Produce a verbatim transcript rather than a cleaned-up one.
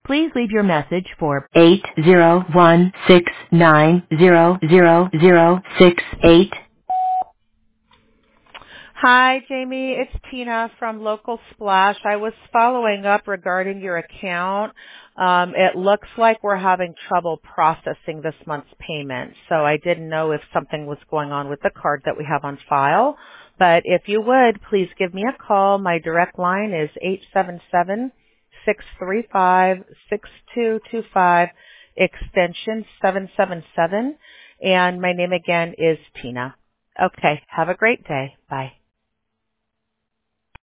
Please leave your message for eight zero one six nine zero zero zero six eight. Hi, Jamie. It's Tina from Local Splash. I was following up regarding your account. Um, it looks like we're having trouble processing this month's payment, so I didn't know if something was going on with the card that we have on file. But if you would, please give me a call. My direct line is eight seven seven, six three five, six two two five, extension seven seven seven, and my name again is Tina. Okay, have a great day. Bye.